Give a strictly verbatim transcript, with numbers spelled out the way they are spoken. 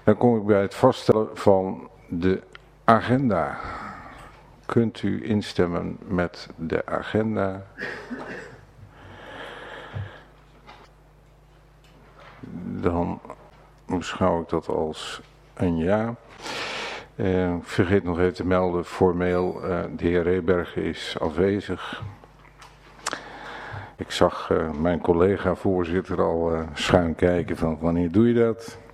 Dan kom ik bij het vaststellen van de agenda. Kunt u instemmen met de agenda? Dan beschouw ik dat als een ja. Uh, vergeet nog even te melden, formeel, uh, de heer Rebergen is afwezig. Ik zag uh, mijn collega voorzitter al uh, schuin kijken van wanneer doe je dat?